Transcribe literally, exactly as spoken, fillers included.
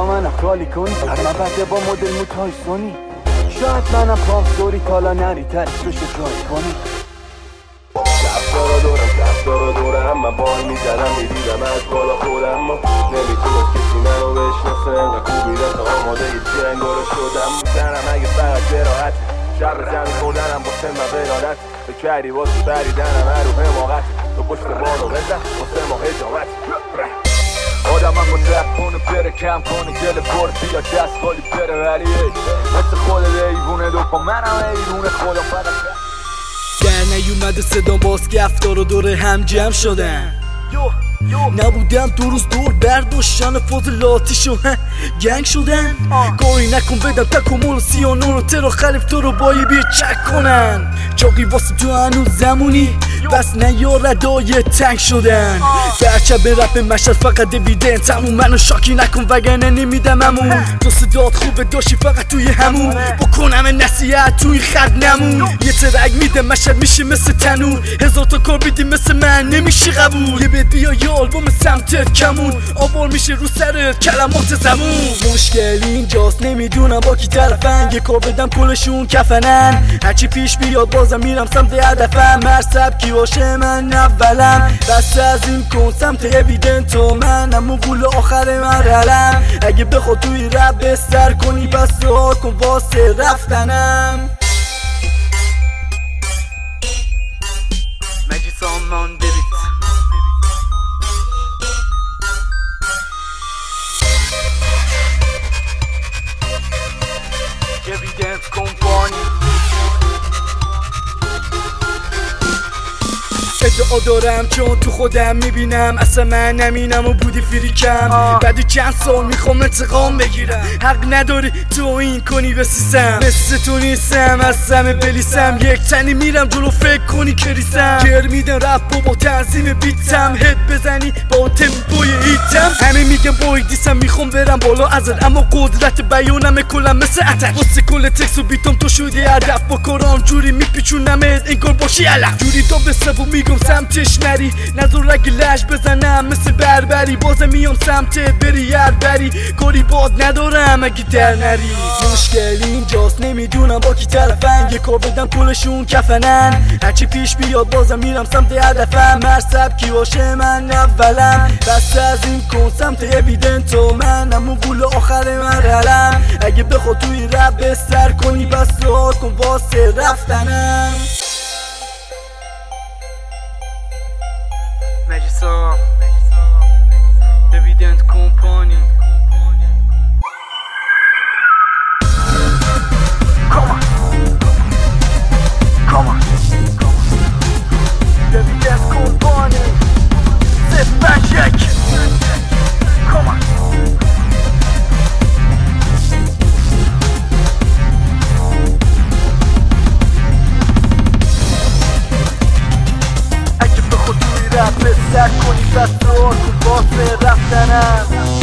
منم خالی کنی من بده با مدل موتای سونی شاید منم پام سوری تالا نری ترش بشه جای کنی دفتارا دورم دفتارا دورم من بای میزدم میدیدم از بالا خودم ما نمیتونست کسی منو بشناسه انقدر کوبیدم تا آماده یه جنگارو شدم میزنم اگه فقط براحت شب زمین خوردنم واسه من برادت به کردی واسه بریدنم هر رو حماقت تو پشت بانو بزن واسه ما هجامت آدم هم مطرح کنه بره کم کنه دل پر بیا دست خالی بره ولی مثل خود ایوونه دو پا منم ایوونه خدا فقط در نیومده صدام باز که افطار و دوره هم جمع شدن نبودم دو روز دور برداشتن فاضلاتی شو گنگ شدن کاری نکن بدم تکامل سیانو رو ترا خلیف تو رو بایی بی چک کنن چاقی واسه تو هنوز زمونی بس نیاره دای تنگ شدن برچه به رپ مشهد فقط دیویدن تموم منو شاکی نکن وگرنه نمیدم همون تو صدات خوبه داشتی فقط توی همون بکنم نصیحت توی خد نمون یه ترک میده مشهد میشه مثل تنور هزار تا کار بیدی مثل من نمیشه قبول یه بید بیا یه آلبوم سمتت کمون آوار میشه رو سرت کلمات زمون مشکل اینجاست نمیدونم با کی طرفن یه کار بدم کلشون کفنن هرچی پیش بیاد بازم میرم سمت هدفم هر سبکی باشه من اولم بس از این کن سمت اویدنت تو منم و گول آخر مرحلم اگه بخواد توی رب بستر کنی پس دعا کن واسه رفتنم مجیسامان دیوید Evidence Company ادعا دارم چون تو خودم میبینم اصلا من نمینم و بودی فریکم بعد چند سال میخوام انتقام بگیرم حق نداری تو این کنی بسیسم مثل تو نیستم از سم بلیسم یک تنی میرم جلو فکر کنی کریسم گر میدن رپ و با تنظیم بیتم هد بزنی با تمپوی ایتم همه میگم بای دیسم میخوام برم بالا ازت اما قدرت بیانم کلم مثل اتک واسه کل تکس و بیتم تو شدی هدف با کارام جوری میپیچونمت انگار باشی علف جوری تا به سبو میگم سمتش نری نظر اگه لش بزنم مثل بربری بازم میام سمتت بری هر بری کاری باد ندارم اگه در نری مشکل اینجاست نمیدونم با کی طرفن یه کار بدم کلشون کفنن هرچی پیش بیاد بازم میرم سمت هدفم هر سبکی باشه من اولم بس از این کن سمت اویدنت تو منم و گول آخر مرحلم اگه بخواد توی رب بستر کنی بس دعا کن واسه رفتنم Majisa, Evidence Company. Come on, come on, Evidence Company. Sit back, check. Come on. رپ بستر کنی بس رو کن واسه رفتنم